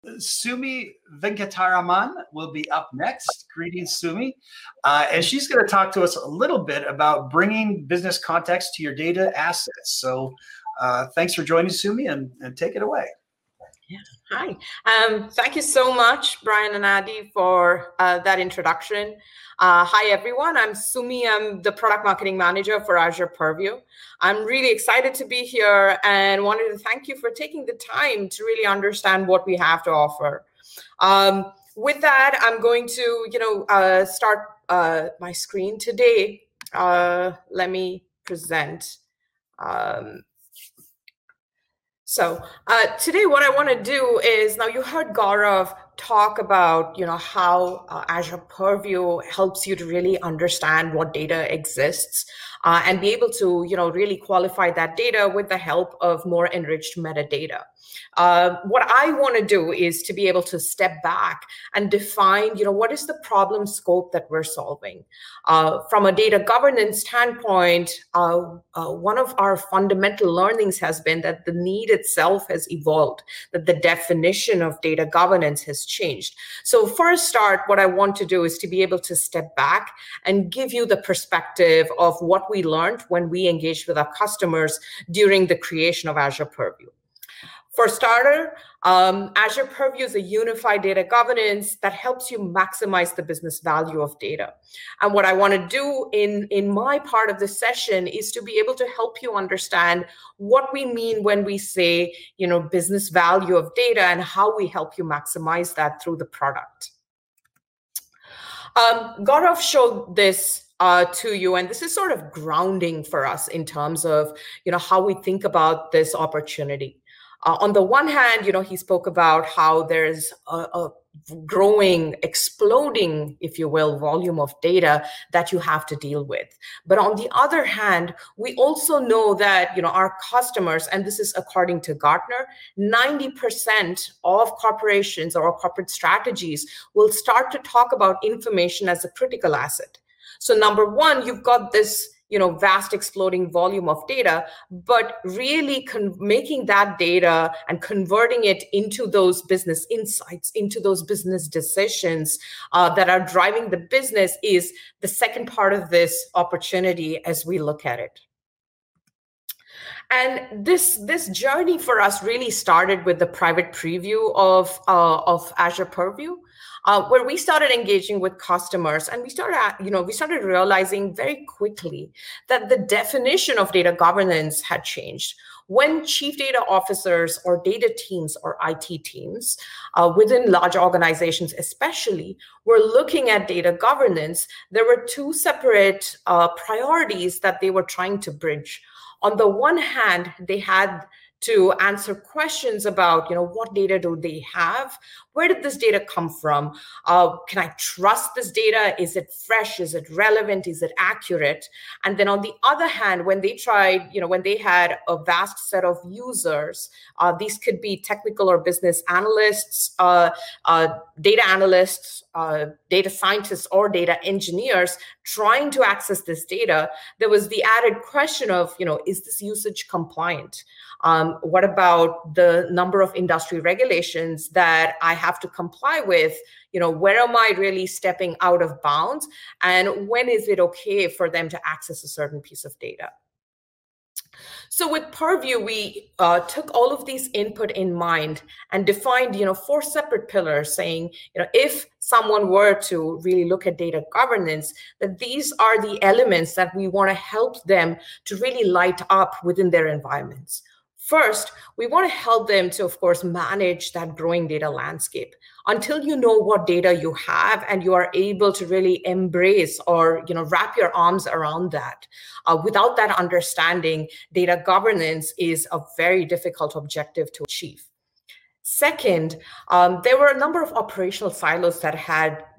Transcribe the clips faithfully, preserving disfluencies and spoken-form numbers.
Sumi Venkataraman will be up next. Greetings, Sumi. Uh, and she's going to talk to us a little bit about bringing business context to your data assets. So uh, thanks for joining, Sumi, and, and take it away. Yeah. Hi. Um, thank you so much, Brian and Adi, for uh, that introduction. Uh, hi, everyone. I'm Sumi. I'm the product marketing manager for Azure Purview. I'm really excited to be here and wanted to thank you for taking the time to really understand what we have to offer. Um, with that, I'm going to, you know, uh, start uh, my screen today. Uh, let me present. Um, So uh, today what I want to do is, now you heard Gaurav talk about, you know, how uh, Azure Purview helps you to really understand what data exists uh, and be able to, you know, really qualify that data with the help of more enriched metadata. Uh, what I want to do is to be able to step back and define, you know, what is the problem scope that we're solving. Uh, from a data governance standpoint, uh, uh, one of our fundamental learnings has been that the need itself has evolved, that the definition of data governance has changed. So for a start, what I want to do is to be able to step back and give you the perspective of what we learned when we engaged with our customers during the creation of Azure Purview. For starter, um, Azure Purview is a unified data governance that helps you maximize the business value of data. And what I want to do in, in my part of the session is to be able to help you understand what we mean when we say, you know, business value of data and how we help you maximize that through the product. Um, Gaurav showed this Uh, to you, and this is sort of grounding for us in terms of, you know, how we think about this opportunity. Uh, on the one hand, you know, he spoke about how there's a, a growing, exploding, if you will, volume of data that you have to deal with. But on the other hand, we also know that, you know, our customers, and this is according to Gartner, ninety percent of corporations or corporate strategies will start to talk about information as a critical asset. So number one, you've got this, you know, vast exploding volume of data, but really making that data and converting it into those business insights, into those business decisions uh, that are driving the business is the second part of this opportunity as we look at it. And this, this journey for us really started with the private preview of, uh, of Azure Purview. Uh, where we started engaging with customers, and we started, you know, we started realizing very quickly that the definition of data governance had changed. When chief data officers or data teams or I T teams uh, within large organizations especially were looking at data governance, there were two separate uh, priorities that they were trying to bridge. On the one hand, they had to answer questions about, you know, what data do they have? Where did this data come from? Uh, can I trust this data? Is it fresh? Is it relevant? Is it accurate? And then on the other hand, when they tried, you know, when they had a vast set of users, uh, these could be technical or business analysts, uh, uh, data analysts, uh, data scientists, or data engineers trying to access this data, there was the added question of, you know, is this usage compliant? Um, what about the number of industry regulations that I have to comply with? You know, where am I really stepping out of bounds? And when is it okay for them to access a certain piece of data? So with Purview, we uh, took all of these input in mind and defined, you know, four separate pillars saying, you know, if someone were to really look at data governance, that these are the elements that we want to help them to really light up within their environments. First, we want to help them to, of course, manage that growing data landscape. Until you know what data you have and you are able to really embrace or, you know, wrap your arms around that, uh, without that understanding, data governance is a very difficult objective to achieve. Second, um, there were a number of operational silos that had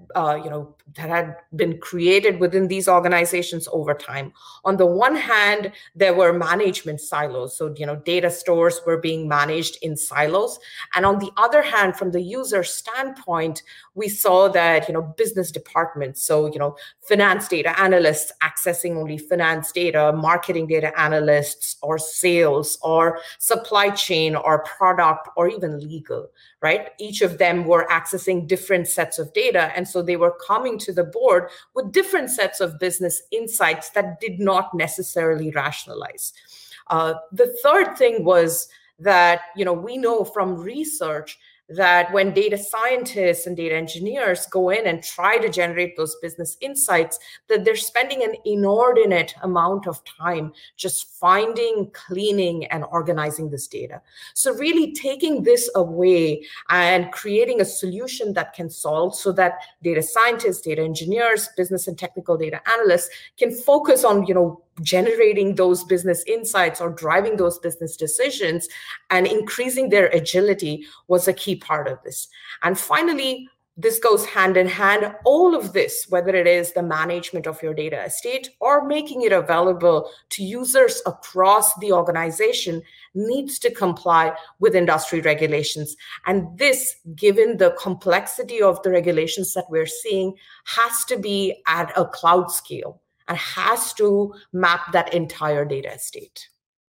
uh, you know, that had been created within these organizations over time. On the one hand, there were management silos. So, you know, data stores were being managed in silos. And on the other hand, from the user standpoint, we saw that, you know, business departments, so, you know, finance data analysts accessing only finance data, marketing data analysts, or sales, or supply chain, or product, or even legal, right? Each of them were accessing different sets of data. And so they were coming to the board with different sets of business insights that did not necessarily rationalize. Uh, the third thing was that, you know, we know from research that when data scientists and data engineers go in and try to generate those business insights, that they're spending an inordinate amount of time just finding, cleaning, and organizing this data. So really taking this away and creating a solution that can solve, so that data scientists, data engineers, business and technical data analysts can focus on, you know, generating those business insights or driving those business decisions and increasing their agility was a key part of this. And finally, this goes hand in hand. All of this, whether it is the management of your data estate or making it available to users across the organization, needs to comply with industry regulations. And this, given the complexity of the regulations that we're seeing, has to be at a cloud scale and has to map that entire data estate.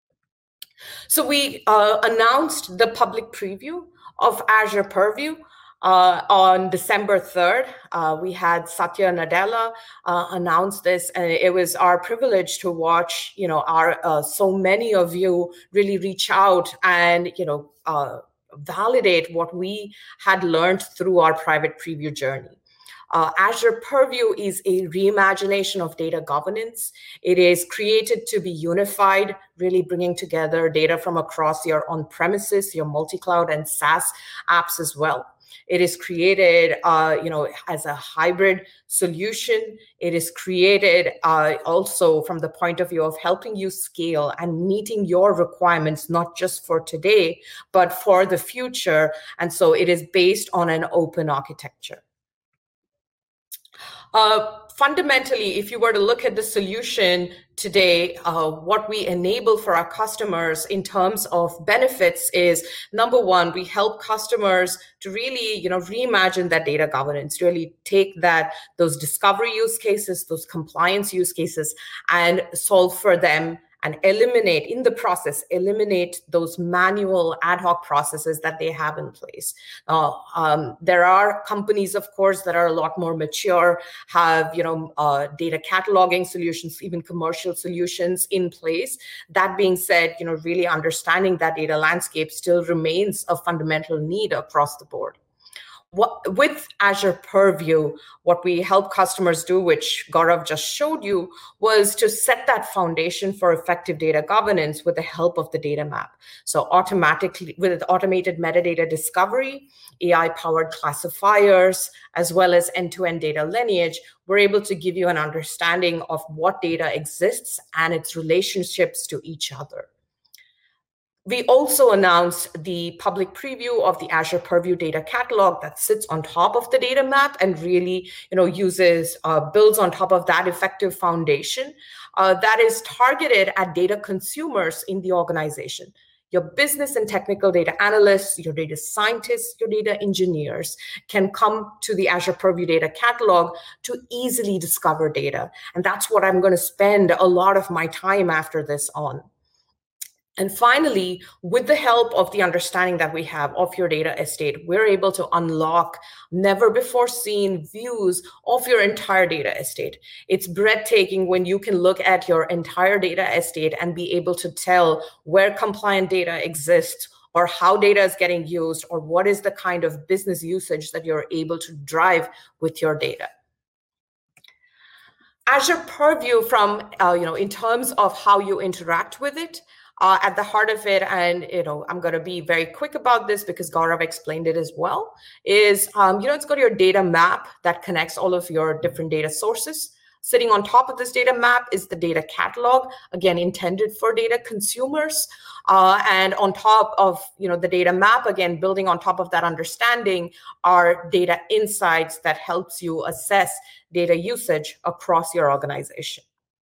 So we uh, announced the public preview of Azure Purview uh, on December third. Uh, we had Satya Nadella uh, announce this, and it was our privilege to watch, you know, our uh, so many of you really reach out and, you know, uh, validate what we had learned through our private preview journey. Uh, Azure Purview is a reimagination of data governance. It is created to be unified, really bringing together data from across your on-premises, your multi-cloud and SaaS apps as well. It is created, uh, you know, as a hybrid solution. It is created uh, also from the point of view of helping you scale and meeting your requirements, not just for today, but for the future. And so it is based on an open architecture. Uh, fundamentally, if you were to look at the solution today, uh, what we enable for our customers in terms of benefits is, number one, we help customers to really, you know, reimagine that data governance, really take that, those discovery use cases, those compliance use cases, and solve for them and eliminate, in the process, eliminate those manual ad hoc processes that they have in place. Uh, um, there are companies, of course, that are a lot more mature, have, you know, uh, data cataloging solutions, even commercial solutions in place. That being said, you know, really understanding that data landscape still remains a fundamental need across the board. What, with Azure Purview, what we help customers do, which Gaurav just showed you, was to set that foundation for effective data governance with the help of the data map. So automatically, with automated metadata discovery, A I-powered classifiers, as well as end-to-end data lineage, we're able to give you an understanding of what data exists and its relationships to each other. We also announced the public preview of the Azure Purview data catalog that sits on top of the data map and really, you know, uses, uh, builds on top of that effective foundation uh, that is targeted at data consumers in the organization. Your business and technical data analysts, your data scientists, your data engineers can come to the Azure Purview data catalog to easily discover data. And that's what I'm going to spend a lot of my time after this on. And finally, with the help of the understanding that we have of your data estate, we're able to unlock never before seen views of your entire data estate. It's breathtaking when you can look at your entire data estate and be able to tell where compliant data exists, or how data is getting used, or what is the kind of business usage that you're able to drive with your data. Azure Purview, from uh, you know, in terms of how you interact with it, Uh, at the heart of it, and you know, I'm going to be very quick about this because Gaurav explained it as well, is um, you know, it's got your data map that connects all of your different data sources. Sitting on top of this data map is the data catalog, again, intended for data consumers. Uh, and on top of you know, the data map, again, building on top of that understanding are data insights that helps you assess data usage across your organization.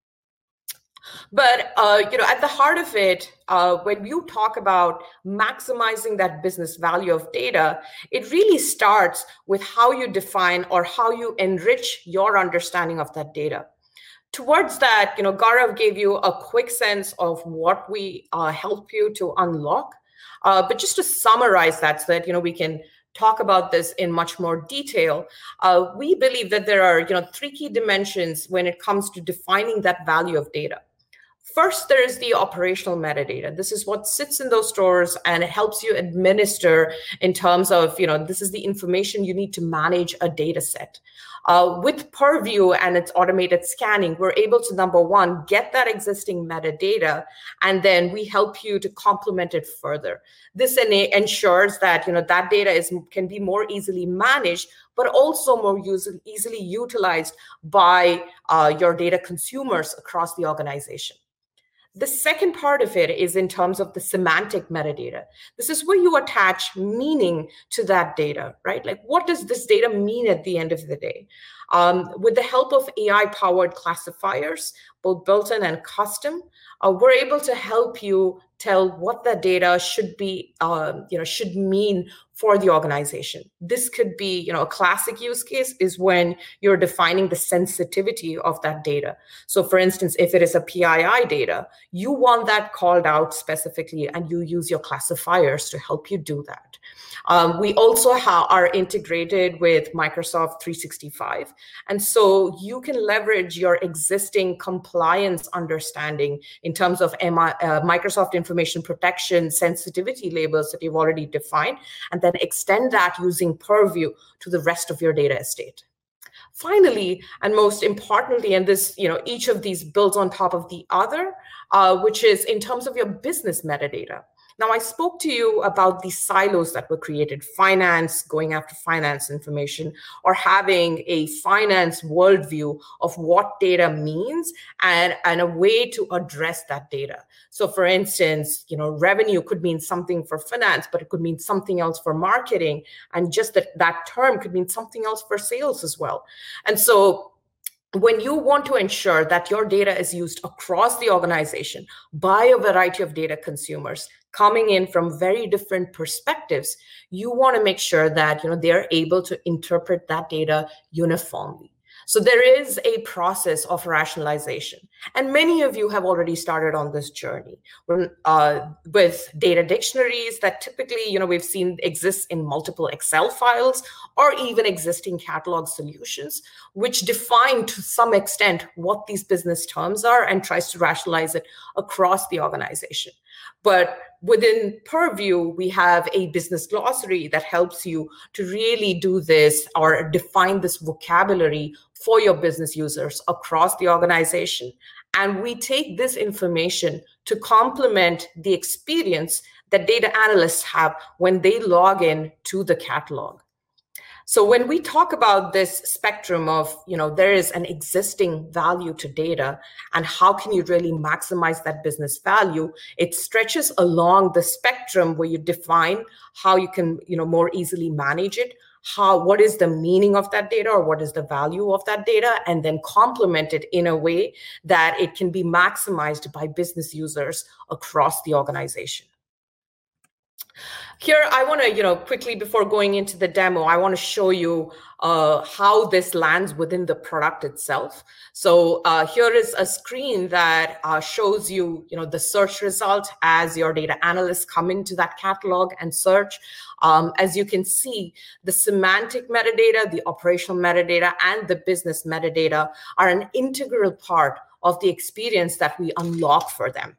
But uh, you know, at the heart of it, uh, when you talk about maximizing that business value of data, it really starts with how you define or how you enrich your understanding of that data. Towards that, you know, Gaurav gave you a quick sense of what we uh, help you to unlock. Uh, but just to summarize that, so that you know we can talk about this in much more detail, uh, we believe that there are you know three key dimensions when it comes to defining that value of data. First, there is the operational metadata. This is what sits in those stores, and it helps you administer in terms of, you know, this is the information you need to manage a data set. Uh, with Purview and its automated scanning, we're able to, number one, get that existing metadata, and then we help you to complement it further. This ensures that, you know, that data is can be more easily managed, but also more user, easily utilized by uh, your data consumers across the organization. The second part of it is in terms of the semantic metadata. This is where you attach meaning to that data, right? Like, what does this data mean at the end of the day? Um, with the help of A I-powered classifiers, both built-in and custom, uh, we're able to help you tell what that data should be, uh, you know, should mean for the organization. This could be, you know, a classic use case is when you're defining the sensitivity of that data. So for instance, if it is a P I I data, you want that called out specifically, and you use your classifiers to help you do that. Um, we also ha- are integrated with Microsoft three sixty-five. And so you can leverage your existing compliance understanding in terms of M I, uh, Microsoft Information Protection sensitivity labels that you've already defined, and then extend that using Purview to the rest of your data estate. Finally, and most importantly, and this, you know, each of these builds on top of the other, uh, which is in terms of your business metadata. Now, I spoke to you about the silos that were created, finance, going after finance information, or having a finance worldview of what data means and, and a way to address that data. So for instance, you know, revenue could mean something for finance, but it could mean something else for marketing. And just that, that term could mean something else for sales as well. And so when you want to ensure that your data is used across the organization by a variety of data consumers coming in from very different perspectives, you want to make sure that, you know, they're able to interpret that data uniformly. So there is a process of rationalization. And many of you have already started on this journey when, uh, with data dictionaries that typically, you know, we've seen exist in multiple Excel files or even existing catalog solutions, which define to some extent what these business terms are and tries to rationalize it across the organization. But within Purview, we have a business glossary that helps you to really do this or define this vocabulary for your business users across the organization. And we take this information to complement the experience that data analysts have when they log in to the catalog. So when we talk about this spectrum of, you know, there is an existing value to data and how can you really maximize that business value, it stretches along the spectrum where you define how you can, you know, more easily manage it, how, what is the meaning of that data or what is the value of that data, and then complement it in a way that it can be maximized by business users across the organization. Here, I want to, you know, quickly before going into the demo, I want to show you uh, how this lands within the product itself. So uh, here is a screen that uh, shows you, you know, the search result as your data analysts come into that catalog and search. Um, as you can see, the semantic metadata, the operational metadata, and the business metadata are an integral part of the experience that we unlock for them.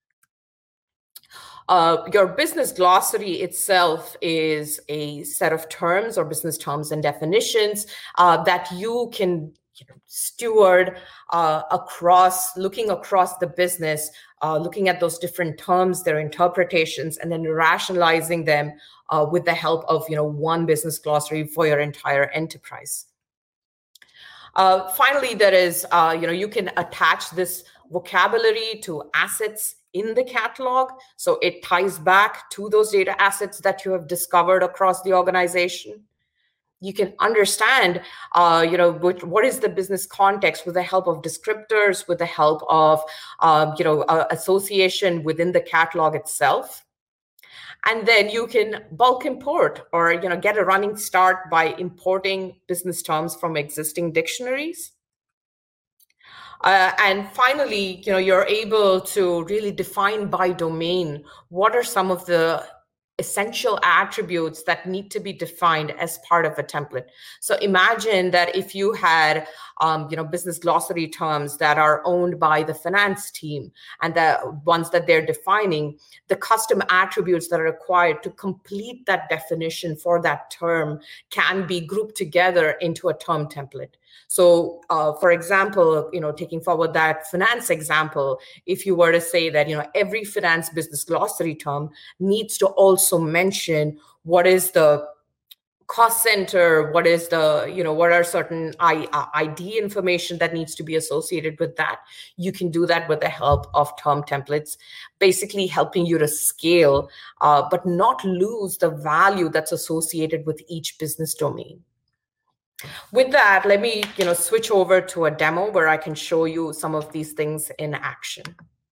Uh, your business glossary itself is a set of terms or business terms and definitions uh, that you can, you know, steward uh, across, looking across the business, uh, looking at those different terms, their interpretations, and then rationalizing them uh, with the help of, you know, one business glossary for your entire enterprise. Uh, finally, there is, uh, you know, you can attach this vocabulary to assets in the catalog. So it ties back to those data assets that you have discovered across the organization. You can understand, uh, you know, what, what is the business context with the help of descriptors, with the help of, um, you know, uh, association within the catalog itself. And then you can bulk import or, you know, get a running start by importing business terms from existing dictionaries. Uh, and finally, you know, you're able to really define by domain what are some of the essential attributes that need to be defined as part of a template. So imagine that if you had, um, you know, business glossary terms that are owned by the finance team and the ones that they're defining, the custom attributes that are required to complete that definition for that term can be grouped together into a term template. So, uh, for example, you know, taking forward that finance example, if you were to say that, you know, every finance business glossary term needs to also mention what is the cost center, what is the, you know, what are certain I, uh, I D information that needs to be associated with that. You can do that with the help of term templates, basically helping you to scale, uh, but not lose the value that's associated with each business domain. With that, let me, you know, switch over to a demo where I can show you some of these things in action.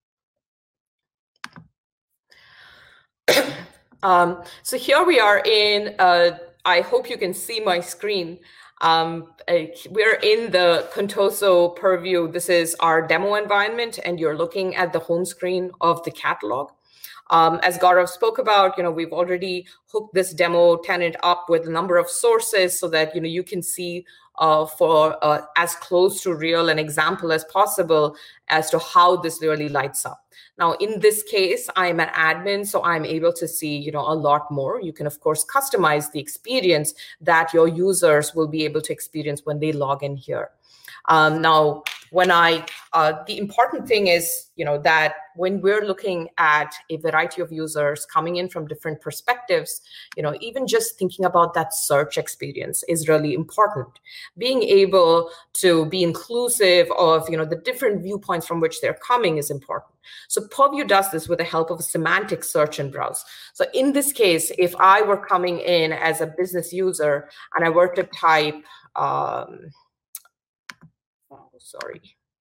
um, so here we are in, uh, I hope you can see my screen. Um, uh, we're in the Contoso Purview. This is our demo environment, and you're looking at the home screen of the catalog. Um, as Gaurav spoke about, you know, we've already hooked this demo tenant up with a number of sources so that, you know, you can see uh, for uh, as close to real an example as possible as to how this really lights up. Now, in this case, I'm an admin, so I'm able to see, you know, a lot more. You can, of course, customize the experience that your users will be able to experience when they log in here. Um, now, when I, uh, the important thing is, you know, that when we're looking at a variety of users coming in from different perspectives, you know, even just thinking about that search experience is really important. Being able to be inclusive of, you know, the different viewpoints from which they're coming is important. So Purview does this with the help of a semantic search and browse. So in this case, if I were coming in as a business user and I were to type, um, oh, sorry.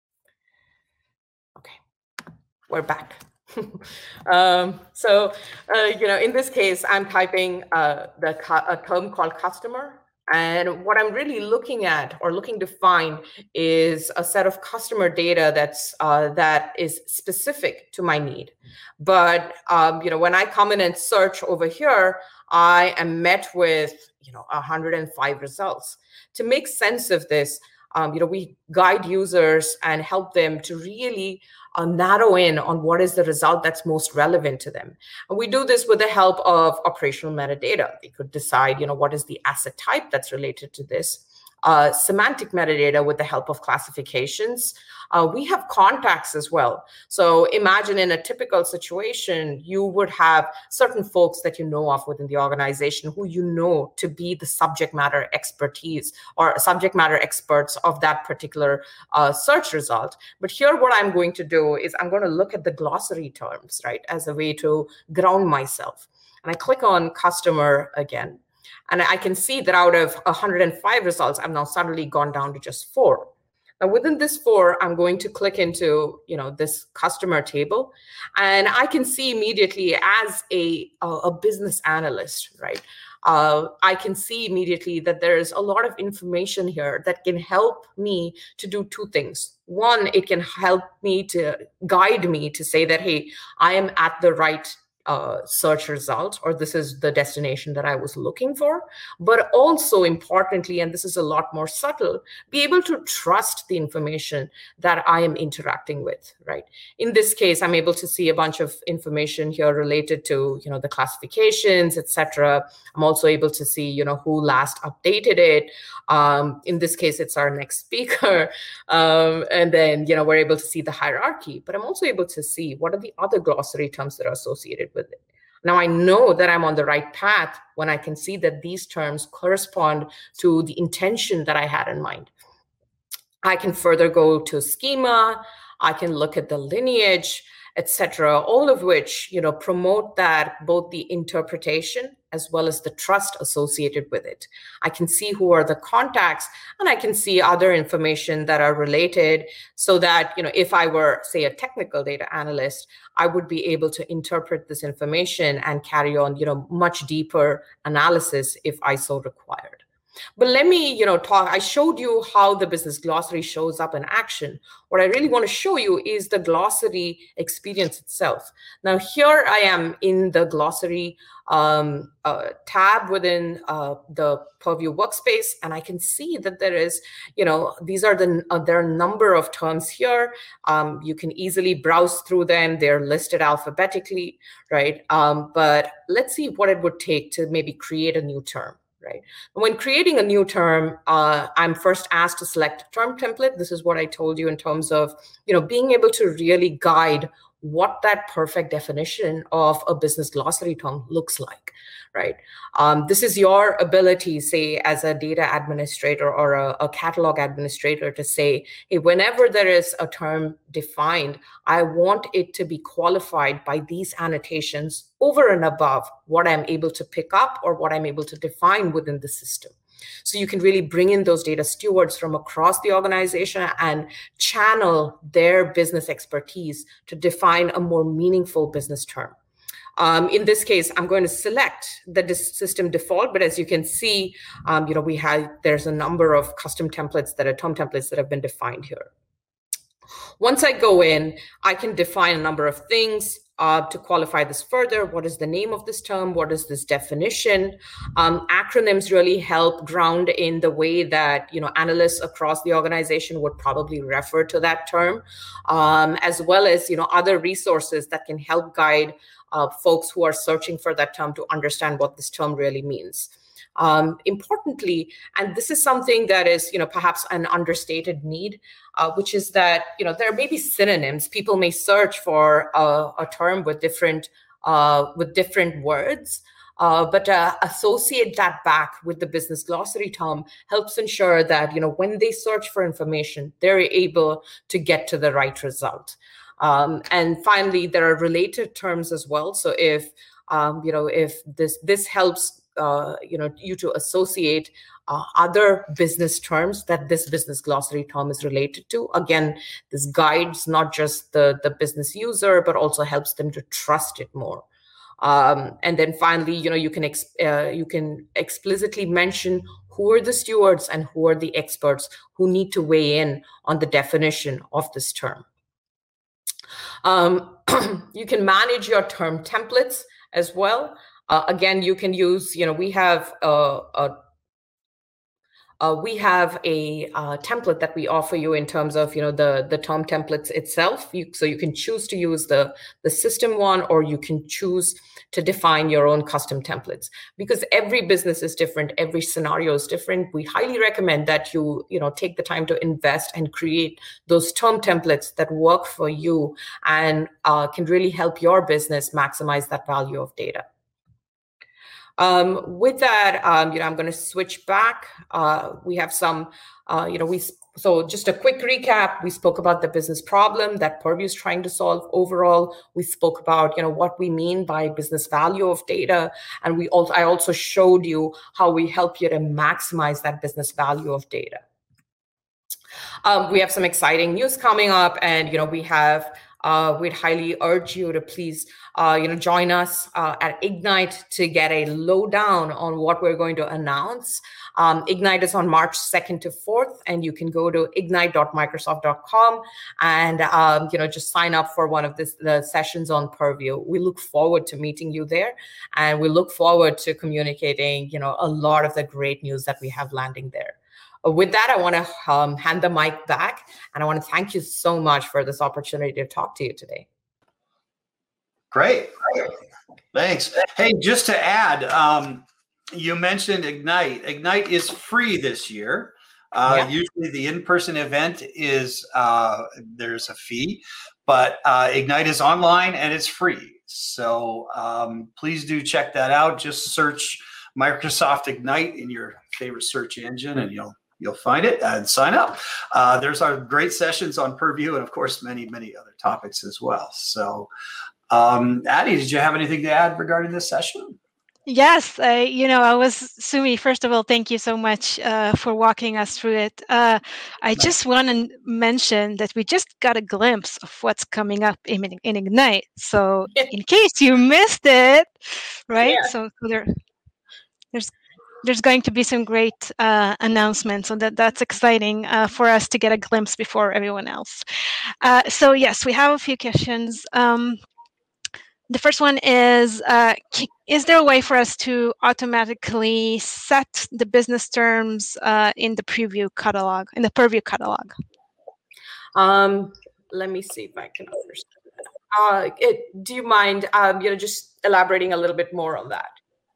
Okay, we're back. um, so, uh, you know, in this case, I'm typing uh, the a term called customer. And what I'm really looking at or looking to find is a set of customer data that's uh, that is specific to my need. But, um, you know, when I come in and search over here, I am met with, you know, one hundred five results. To make sense of this, Um, you know, we guide users and help them to really uh, narrow in on what is the result that's most relevant to them. And we do this with the help of operational metadata. They could decide, you know, what is the asset type that's related to this. Uh, semantic metadata with the help of classifications. Uh, we have contacts as well. So imagine in a typical situation, you would have certain folks that you know of within the organization who you know to be the subject matter expertise or subject matter experts of that particular uh, search result. But here what I'm going to do is I'm going to look at the glossary terms, right, as a way to ground myself. And I click on customer again. And I can see that out of one hundred five results, I've now suddenly gone down to just four. Now within this four, I'm going to click into, you know, this customer table, and I can see immediately as a, a business analyst, right? Uh, I can see immediately that there's a lot of information here that can help me to do two things. One, it can help me to guide me to say that, hey, I am at the right Uh, search result, or this is the destination that I was looking for. But also importantly, and this is a lot more subtle, be able to trust the information that I am interacting with, right? In this case, I'm able to see a bunch of information here related to, you know, the classifications, et cetera. I'm also able to see, you know, who last updated it. Um, in this case, it's our next speaker. Um, and then, you know, we're able to see the hierarchy, but I'm also able to see what are the other glossary terms that are associated with it. Now I know that I'm on the right path when I can see that these terms correspond to the intention that I had in mind. I can further go to schema. I can look at the lineage, et cetera, all of which, you know, promote that both the interpretation as well as the trust associated with it. I can see who are the contacts, and I can see other information that are related, so that, you know, if I were, say, a technical data analyst, I would be able to interpret this information and carry on, you know, much deeper analysis if I so required. But let me, you know, talk. I showed you how the business glossary shows up in action. What I really want to show you is the glossary experience itself. Now, here I am in the glossary um, uh, tab within uh, the Purview workspace, and I can see that there is, you know, these are the uh, there are a number of terms here. Um, you can easily browse through them. They're listed alphabetically, right? Um, but let's see what it would take to maybe create a new term. Right. When creating a new term, uh, I'm first asked to select a term template. This is what I told you in terms of, you know, being able to really guide what that perfect definition of a business glossary term looks like, right? Um, this is your ability, say, as a data administrator or a, a catalog administrator, to say, hey, whenever there is a term defined, I want it to be qualified by these annotations over and above what I'm able to pick up or what I'm able to define within the system. So you can really bring in those data stewards from across the organization and channel their business expertise to define a more meaningful business term. Um, in this case, I'm going to select the system default, but as you can see, um, you know, we have, there's a number of custom templates that are term templates that have been defined here. Once I go in, I can define a number of things uh, to qualify this further. What is the name of this term? What is this definition? Um, acronyms really help ground in the way that, you know, analysts across the organization would probably refer to that term, um, as well as, you know, other resources that can help guide uh, folks who are searching for that term to understand what this term really means. Um, importantly, and this is something that is, you know, perhaps an understated need, uh, which is that, you know, there may be synonyms. People may search for a, a term with different uh, with different words, uh, but uh, associate that back with the business glossary term helps ensure that, you know, when they search for information, they're able to get to the right result. Um, and finally, there are related terms as well. So if um, you know, if this this helps. Uh, you know, you to associate uh, other business terms that this business glossary term is related to. Again, this guides not just the, the business user, but also helps them to trust it more. Um, and then finally, you know, you can ex uh, you can explicitly mention who are the stewards and who are the experts who need to weigh in on the definition of this term. Um, you can manage your term templates as well. Uh, again, you can use, you know, we have a, a Uh, we have a uh, template that we offer you in terms of, you know, the, the term templates itself. You, so you can choose to use the, the system one, or you can choose to define your own custom templates. Because every business is different, every scenario is different. We highly recommend that you, you know, take the time to invest and create those term templates that work for you and uh, can really help your business maximize that value of data. Um, with that, um, you know, I'm going to switch back. Uh, we have some, uh, you know, we so just a quick recap. We spoke about the business problem that Purview is trying to solve overall. We spoke about, you know, what we mean by business value of data, and we also I also showed you how we help you to maximize that business value of data. Um, we have some exciting news coming up, and you know, we have. Uh, we'd highly urge you to please, uh, you know, join us uh, at Ignite to get a lowdown on what we're going to announce. Um, Ignite is on March second to fourth, and you can go to ignite dot microsoft dot com and, um, you know, just sign up for one of this, the sessions on Purview. We look forward to meeting you there, and we look forward to communicating, you know, a lot of the great news that we have landing there. With that, I want to um, hand the mic back, and I want to thank you so much for this opportunity to talk to you today. Great. Thanks. Hey, just to add, um, you mentioned Ignite. Ignite is free this year. Uh, yeah. Usually the in-person event is, uh, there's a fee, but uh, Ignite is online and it's free. So um, please do check that out. Just search Microsoft Ignite in your favorite search engine and you'll you'll find it and sign up. Uh, there's our great sessions on Purview and, of course, many, many other topics as well. So, um, Addie, did you have anything to add regarding this session? Yes, uh, you know, I was, Sumi, first of all, thank you so much uh, for walking us through it. Uh, I just want to mention that we just got a glimpse of what's coming up in, in Ignite. So in case you missed it, right? Yeah. So there, there's there's going to be some great uh, announcements, so that, that's exciting uh, for us to get a glimpse before everyone else. Uh, so yes, we have a few questions. Um, The first one is, uh, is there a way for us to automatically set the business terms uh, in the preview catalog, in the Purview catalog? Um, let me see if I can understand that. Uh, it, do you mind, um, you know, just elaborating a little bit more on that?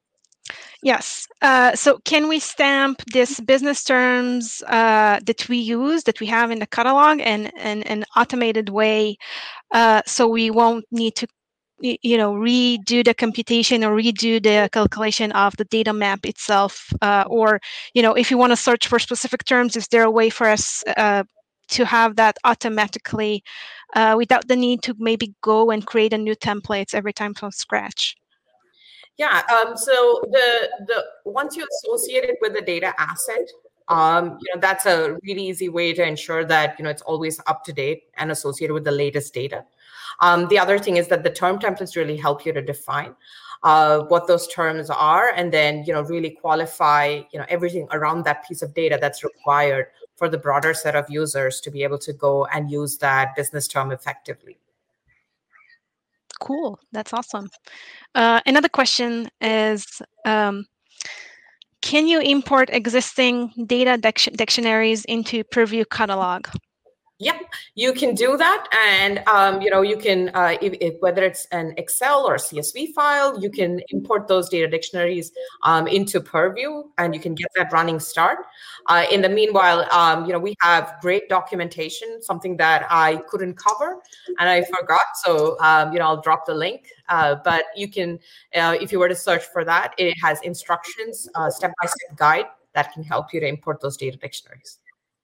Yes. Uh, so can we stamp this business terms uh, that we use, that we have in the catalog, in an automated way, uh, so we won't need to you know, redo the computation or redo the calculation of the data map itself, uh, or, you know, if you want to search for specific terms, is there a way for us uh, to have that automatically uh, without the need to maybe go and create a new templates every time from scratch? Yeah. Um, so the the once you associate it with the data asset, um, you know, that's a really easy way to ensure that, you know, it's always up to date and associated with the latest data. Um, the other thing is that the term templates really help you to define uh, what those terms are, and then, you know, really qualify, you know, everything around that piece of data that's required for the broader set of users to be able to go and use that business term effectively. Cool. That's awesome. Uh, another question is, um, can you import existing data dictionaries into Purview catalog? Yep, you can do that, and um, you know, you can uh, if, if, whether it's an Excel or a C S V file, you can import those data dictionaries um, into Purview, and you can get that running start. Uh, in the meanwhile, um, you know, we have great documentation, something that I couldn't cover and I forgot. So um, you know, I'll drop the link. Uh, but you can, uh, if you were to search for that, it has instructions, uh, step-by-step guide that can help you to import those data dictionaries.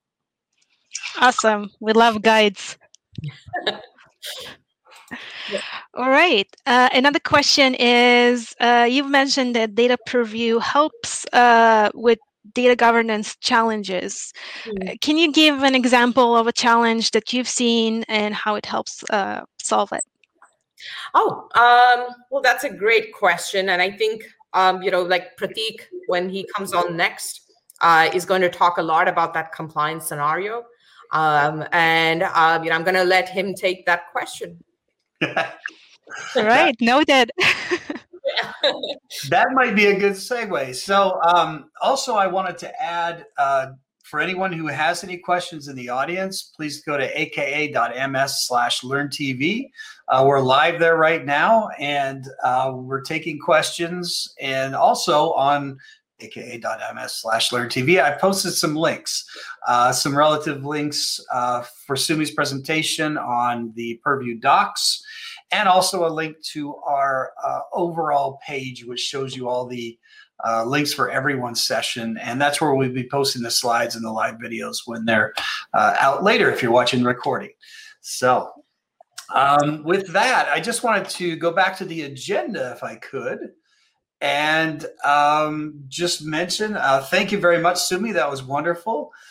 Awesome. We love guides. All right. Uh, another question is, uh, you've mentioned that Data Purview helps uh, with data governance challenges. Mm. Uh, can you give an example of a challenge that you've seen and how it helps uh, solve it? Oh, um, well, that's a great question. And I think, um, you know, like Pratik, when he comes on next, uh, is going to talk a lot about that compliance scenario. Um, and, um, you know, I'm going to let him take that question. All right, noted. That might be a good segue. So um, also I wanted to add, uh, for anyone who has any questions in the audience, please go to aka.ms slash learntv. Uh, we're live there right now, and uh, we're taking questions. And also on aka.ms slash learntv, I've posted some links, uh, some relative links uh, for Sumi's presentation on the Purview docs, and also a link to our uh, overall page, which shows you all the uh, links for everyone's session. And that's where we'll be posting the slides and the live videos when they're uh, out later, if you're watching the recording. So um, with that, I just wanted to go back to the agenda, if I could. And um, just mention, uh, thank you very much, Sumi. That was wonderful.